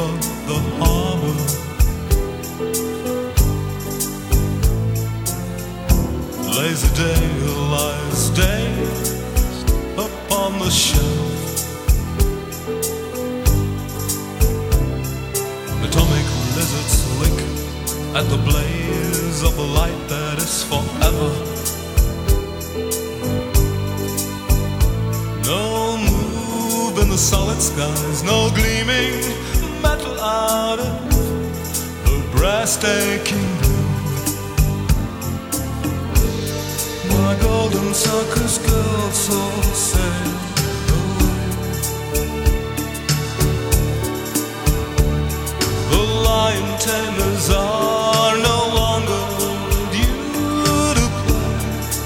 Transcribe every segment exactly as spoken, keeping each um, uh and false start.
over the harbor. Lazy day lies dazed upon the shelf. Atomic lizards lick at the blaze of the light that is forever. No move in the solid skies, no gleaming metal out of the breathtaking blue. My golden circus girl soul sailed away. The lion tamers are no longer due to play.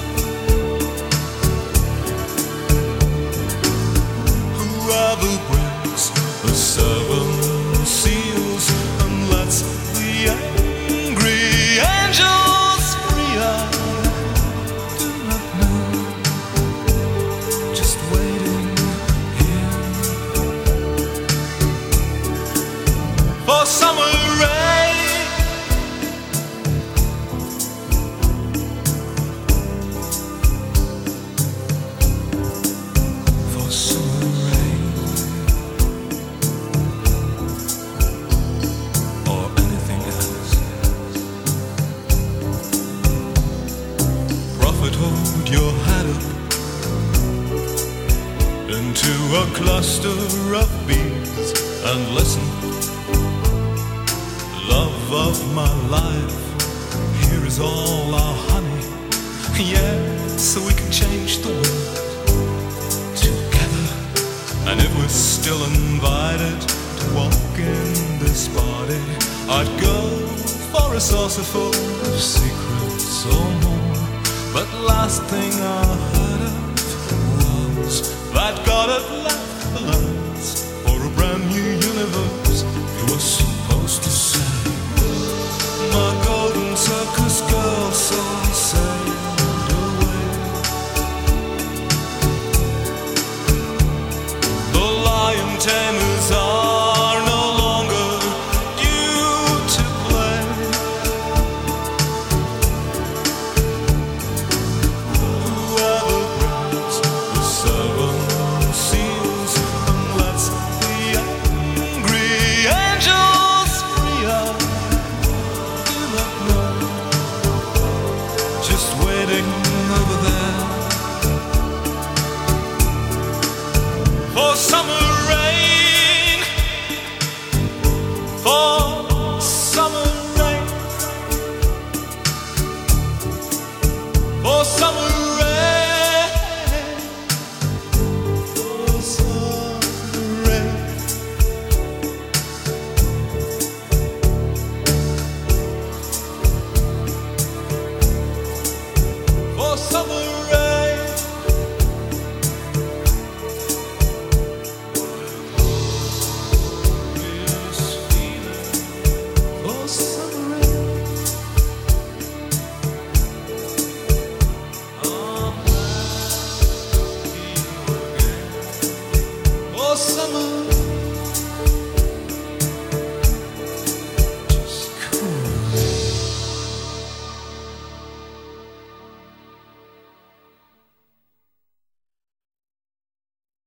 Whoever breaks the seven seals and lets the angry angels free, I do not know. Just waiting here for summer rain. For summer rain, or anything else. Prophet, hold your head up into a cluster of bees and listen. Love of my life, here is all our honey. Yes, so we can change the world together. And if we're still invited to walk in this party, I'd go for a saucer full of secrets or more. But last thing I heard of was that God had left the lands for a brand new universe. He was supposed to say, my golden circus girl soul sailed away. The lion tamers are no longer due to play. Whoever breaks the seven seals and lets the angry angels free, I do not know. Just waiting over there for summer rain. For